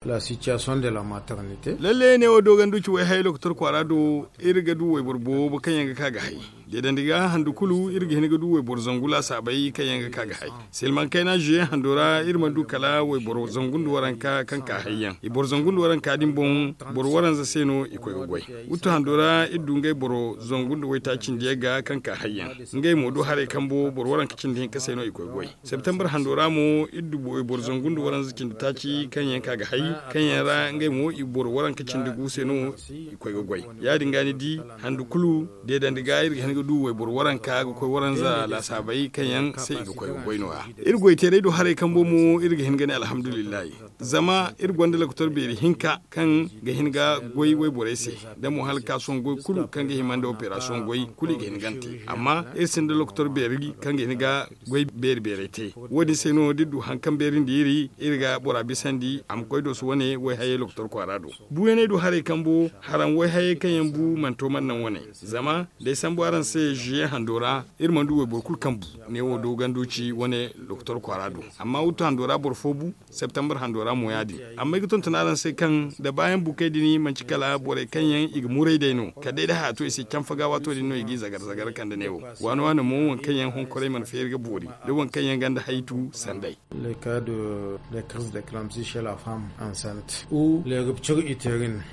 la situation de la maternité. Lalle ne o dogan duci wai hay loktor kwarado irga du wai burbo bu kan yanga kaga hay. Dedan diga handu kulu irga hiniga du wai bor zangula sabai kan yanga kaga hay. Selman kaina je handora irma du kala wai bor zangundu waranka kan ka hayyan. I bor zangundu waranka dimbon bor waran za seno ikoy gogoi. Utu handora iddu ngai bor zangundu wai ta cindiga kan ka hayyan. Ngai modu hare kambo bor waranka cindin ka seno ikoy gogoi. September handora mo iddu bor zangundu waran zikin ta ci kan yanka ga hay kan yara ngai mo i bor waranka cindigu seno ikoy gogoi. Ya dingani di handu kulu dedan diga irga du wai bor waran ka ko waran za la sabai kayan sai ga koy goyno a irgoy tere do hare kan bomo irga hingane alhamdulillah zama irgonda laktor be hinka kan ga hinga goy wai borese da mu halka son goy kulu kan ga himanda operation goy kuli ga hingante amma irsin da laktor be rigi kan ga hinga goy berete wodi sai no diddu hankan berin diri irga bora bisandi am koy do su wone wai haye laktor kwarado buene do hare kan bo haran wai haye kayan bu manto man nan wone zama dai san boran sai jiye handora irman duwe borkul kambu ne wo dogan doci wane doktor kwarado amma wuto handora borfobu september handora mo yadi amma giton tunaran sai kan da bayan bukai dini man cikala bore kanyan igmurai dai ka dai da hato sai kan faga wato dino igi zagar kan da newo wani mo won kanyan hon kore man fayar ga bori da won kanyan ganda haitu sandai le cas de crise d'éclampsie chez la femme enceinte ou les ruptures utérines